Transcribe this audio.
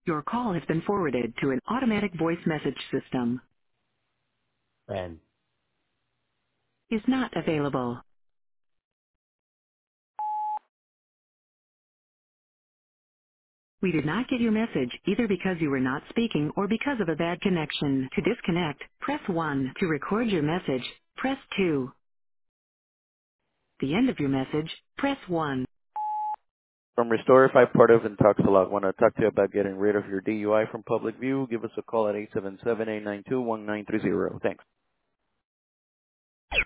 Your call has been forwarded to an automatic voice message system. And Is not available. We did not get your message either because you were not speaking or because of a bad connection. To disconnect, press 1. To record your message, press 2. The end of your message, press 1. From Restorify, part of Intoxilog. Want to talk to you about getting rid of your DUI from public view? Give us a call at 877-892-1930. Thanks.